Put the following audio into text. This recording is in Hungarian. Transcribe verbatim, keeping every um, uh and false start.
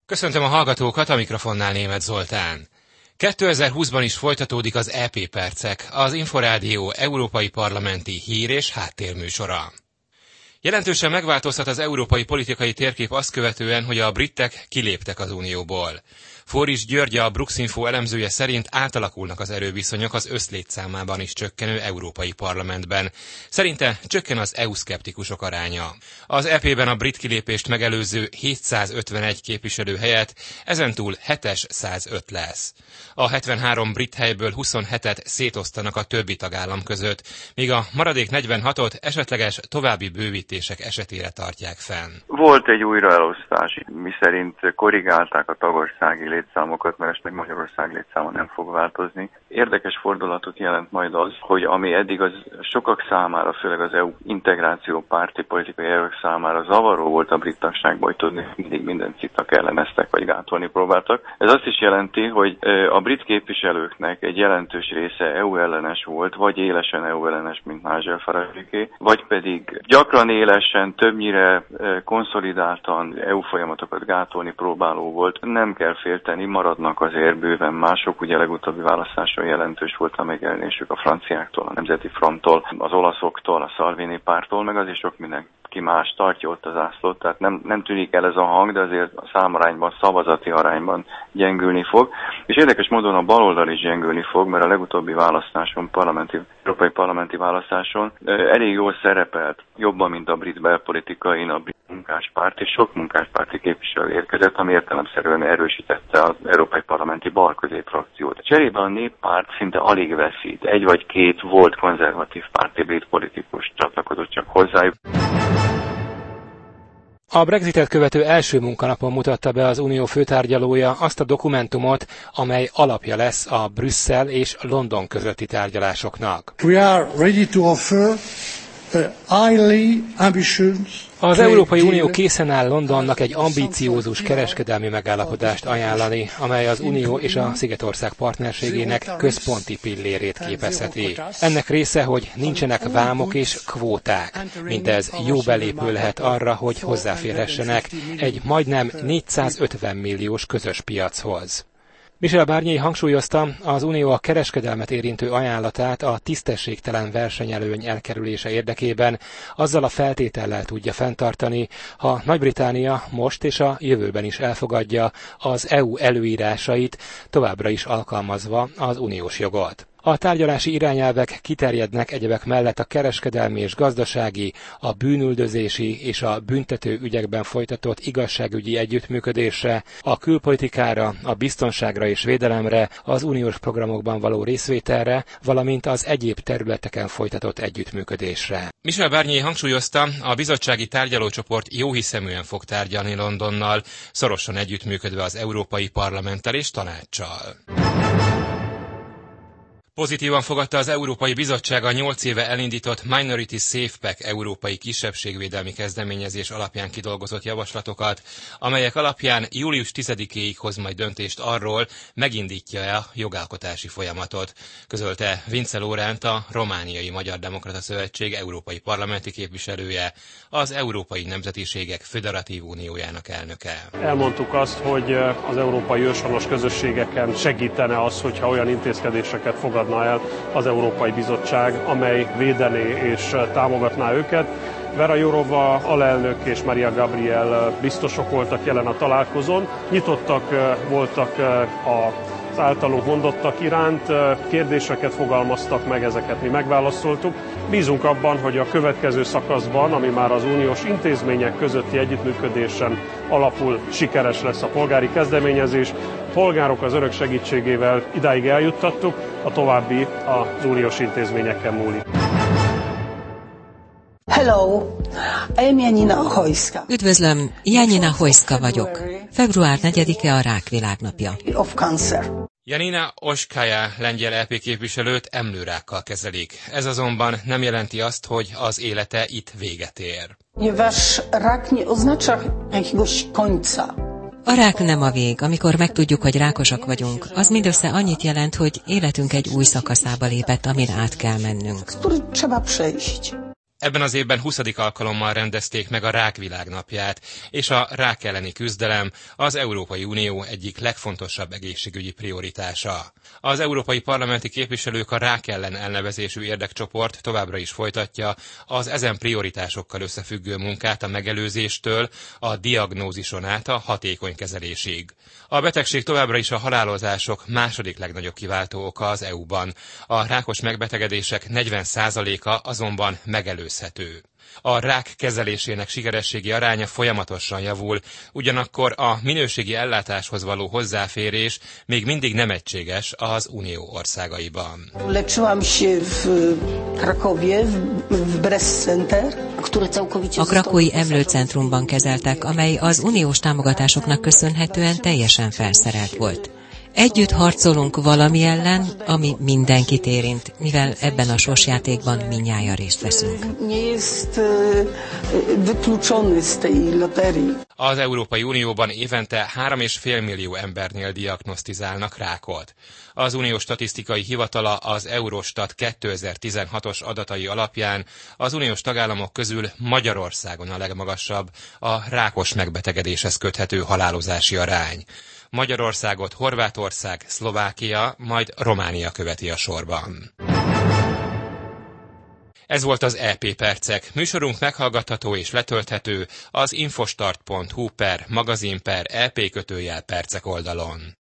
Köszöntöm a hallgatókat, a mikrofonnál Németh Zoltán. kétezer-húszban is folytatódik az é pé Percek, az Inforádió európai parlamenti hír- és háttérműsora. Jelentősen megváltozhat az európai politikai térkép azt követően, hogy a britek kiléptek az Unióból. Forris György, a Bruxinfo elemzője szerint átalakulnak az erőviszonyok az összlétszámában is csökkenő európai parlamentben. Szerinte csökken az é u-szkeptikusok aránya. Az é pében a brit kilépést megelőző hétszázötvenegy képviselő helyett ezentúl hétszázöt lesz. A hetvenhárom brit helyből huszonhetet szétosztanak a többi tagállam között, míg a maradék negyvenhatot esetleges további bővítések esetére tartják fenn. Volt egy újraelosztás, miszerint korrigálták a tagországi létszámokat, mert most Magyarország létszáma nem fog változni. Érdekes fordulatot jelent majd az, hogy ami eddig az sokak számára, főleg az é u integráció párti politikai erők számára zavaró volt a brit tagságban, hogy tudni, mindig minden citak elleneztek, vagy gátolni próbáltak. Ez azt is jelenti, hogy a brit képviselőknek egy jelentős része é u ellenes volt, vagy élesen é u ellenes, mint Nigel Farage-é, vagy pedig gyakran élesen, többnyire konszolidáltan é u folyamatokat gátolni próbáló volt. Nem kell félteni, maradnak azért bőven mások, ugye legutóbbi választáson jelentős volt a megjelenésük a franciáktól, a Nemzeti Fronttól, az olaszoktól, a Salvini pártól, meg az is sok mindenki más tartja ott az ászlót, tehát nem, nem tűnik el ez a hang, de azért a számarányban, szavazati arányban gyengülni fog. És érdekes módon a baloldal is gyengülni fog, mert a legutóbbi választáson, parlamenti, európai parlamenti választáson elég jól szerepelt, jobban, mint a brit belpolitikain, a brit munkáspárt, és sok munkáspárti képviselő érkezett, ami értelemszerűen erősítette az európai parlamenti bal-közép frakciót. Cserébe a néppárt szinte alig veszít. Egy vagy két volt konzervatív párti brit politikus csatlakozott csak hozzájuk. A Brexitet követő első munkanapon mutatta be az Unió főtárgyalója azt a dokumentumot, amely alapja lesz a Brüsszel és London közötti tárgyalásoknak. We are ready to offer a highly ambitious Az Európai Unió készen áll Londonnak egy ambiciózus kereskedelmi megállapodást ajánlani, amely az Unió és a Szigetország partnerségének központi pillérét képezheti. Ennek része, hogy nincsenek vámok és kvóták. Mindez jó belépő lehet arra, hogy hozzáférhessenek egy majdnem négyszázötven milliós közös piachoz. Michel Barnier hangsúlyozta, az Unió a kereskedelmet érintő ajánlatát a tisztességtelen versenyelőny elkerülése érdekében azzal a feltétellel tudja fenntartani, ha Nagy-Britannia most és a jövőben is elfogadja az é u előírásait, továbbra is alkalmazva az uniós jogot. A tárgyalási irányelvek kiterjednek egyebek mellett a kereskedelmi és gazdasági, a bűnüldözési és a büntető ügyekben folytatott igazságügyi együttműködésre, a külpolitikára, a biztonságra és védelemre, az uniós programokban való részvételre, valamint az egyéb területeken folytatott együttműködésre. Michel Barnier hangsúlyozta, a bizottsági tárgyalócsoport jóhiszeműen fog tárgyalni Londonnal, szorosan együttműködve az Európai Parlamenttel és Tanáccsal. Pozitívan fogadta az Európai Bizottság a nyolc éve elindított Minority Safe Pack európai kisebbségvédelmi kezdeményezés alapján kidolgozott javaslatokat, amelyek alapján július tizedikéig hoz majd döntést arról, megindítja-e a jogalkotási folyamatot, közölte Vince Laurent, a Romániai Magyar Demokrata Szövetség európai parlamenti képviselője, az Európai Nemzetiségek Föderatív Uniójának elnöke. Elmondtuk azt, hogy az európai őshonos közösségeken segítene az, hogyha olyan intézkedéseket fogad el az Európai Bizottság, amely védené és támogatná őket. Vera Jourova alelnök és Maria Gabriel biztosok voltak jelen a találkozón. Nyitottak voltak az általunk mondottak iránt, kérdéseket fogalmaztak meg, ezeket mi megválaszoltuk. Bízunk abban, hogy a következő szakaszban, ami már az uniós intézmények közötti együttműködésen alapul, sikeres lesz a polgári kezdeményezés. A polgárok az önök segítségével idáig eljuttattuk, a további az uniós intézményeken múlik. Hello, I'm Janina Hojska. Üdvözlöm, Janina Hojska vagyok. február negyedike a Rák Világnapja. Of cancer. Janina Oskaja lengyel é pé képviselőt emlőrákkal kezelik. Ez azonban nem jelenti azt, hogy az élete itt véget ér. Ponieważ rak nie oznacza jakiegoś końca. A rák nem a vég. Amikor megtudjuk, hogy rákosak vagyunk, az mindössze annyit jelent, hogy életünk egy új szakaszába lépett, amin át kell mennünk. Który trzeba przejść. Ebben az évben huszadik alkalommal rendezték meg a Rák Világnapját, és a rák elleni küzdelem az Európai Unió egyik legfontosabb egészségügyi prioritása. Az európai parlamenti képviselők a Rák ellen elnevezésű érdekcsoport továbbra is folytatja az ezen prioritásokkal összefüggő munkát a megelőzéstől a diagnózison át a hatékony kezelésig. A betegség továbbra is a halálozások második legnagyobb kiváltó oka az é u-ban. A rákos megbetegedések negyven százaléka azonban megelőzhető. A rák kezelésének sikerességi aránya folyamatosan javul, ugyanakkor a minőségi ellátáshoz való hozzáférés még mindig nem egységes az Unió országaiban. A krakói emlőcentrumban kezeltek, amely az uniós támogatásoknak köszönhetően teljesen felszerelt volt. Együtt harcolunk valami ellen, ami mindenkit érint, mivel ebben a sorsjátékban mindnyájan részt veszünk. Az Európai Unióban évente három és fél millió embernél diagnosztizálnak rákot. Az Uniós Statisztikai Hivatala az Eurostat kétezer-tizenhatos adatai alapján az uniós tagállamok közül Magyarországon a legmagasabb a rákos megbetegedéshez köthető halálozási arány. Magyarországot Horvátország, Szlovákia, majd Románia követi a sorban. Ez volt az é pé Percek. Műsorunk meghallgatható és letölthető az infostart pont hu per magazin per é pé kötőjel percek oldalon.